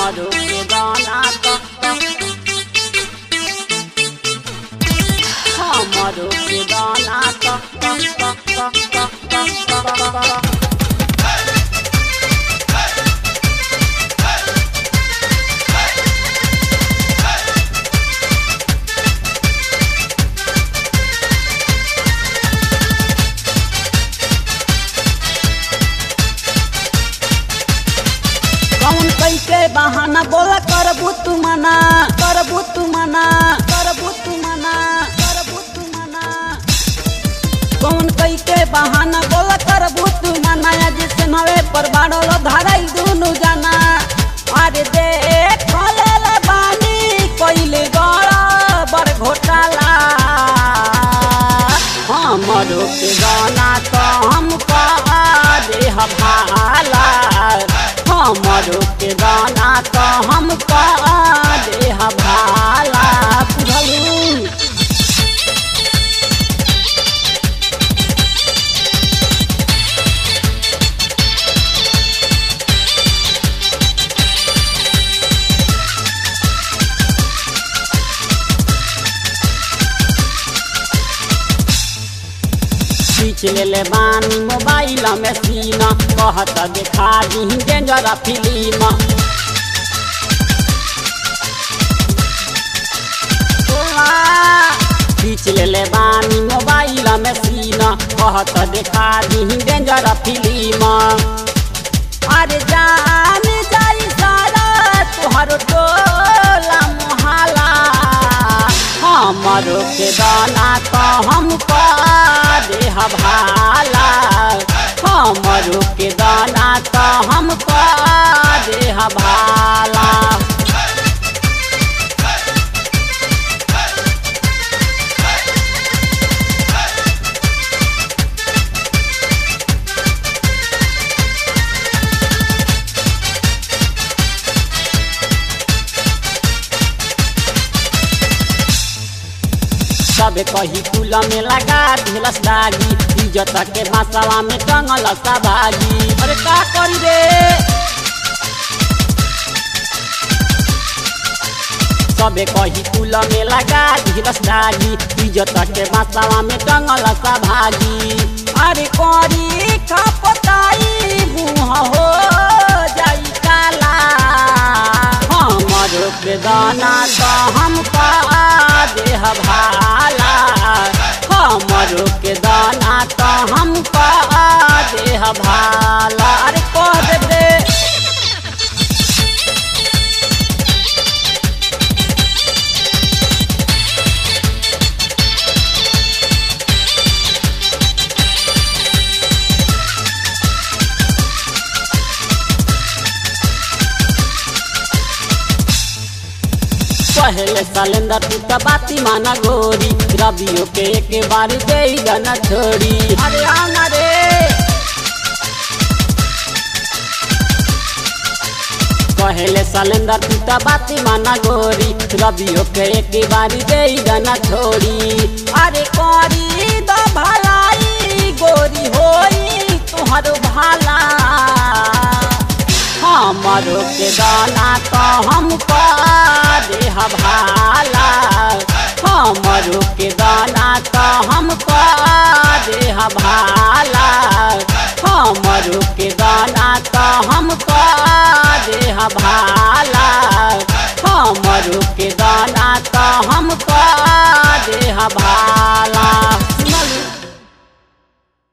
हमरो के दाना तो हमरो के दाना तो कौन कैसे बहाना बोला करबू तू मना करबू तू मना करबू तू मना करबू तू मना कौन कैसे बहाना बोला करबू तू मना जिसे नवे पर बाड़ल धराई दुनु जाना अरे देख ले बानी कइले गड़ा बड़ घोटाला हमरो के गाना तो हम कहा दे भाला हमरो के गाना तो हम कहा दे भाला बुझलू खींच ले बानी मोबाइल में सीना कहत देखा दी डेंजर फिल्म खींच ले बानी मोबाइल में सीना कहत देखा दी डेंजर फिल्म अरे जान जाई सारा तोहर टोला मोहल्ला हमरो के दाना तो हम दे भाला हमरो के दाना तो हम दे भाला सब कही कुल में लगा ढेलस दागी इज्जत के मसाला में टंगल सा भागी अरे का करी रे सब कही कुल में लगा ढेलस दागी इज्जत के मसाला में टंगल सा भागी अरे करी का पताई मुँह हो जाई काला हमरो के दाना तो हम दे भाला हमरो के दाना तो हम दे भाला अरे कह दे रे पहले सलेंदर तू तो बाती माना गोरी रबियो के एक बार दे जाना छोड़ी अरे आना रे पहले सलेंदर तू तो बाती माना गोरी रबियो के एक बार दे जाना छोड़ी अरे करी दो भलाई गोरी होई तुहर भाला हमरो के दाना तो हम दे भाला हमरो के दाना तो हम दे भाला हमरो के दाना तो हम दे भाला हमरो के दाना तो हम दे भाला।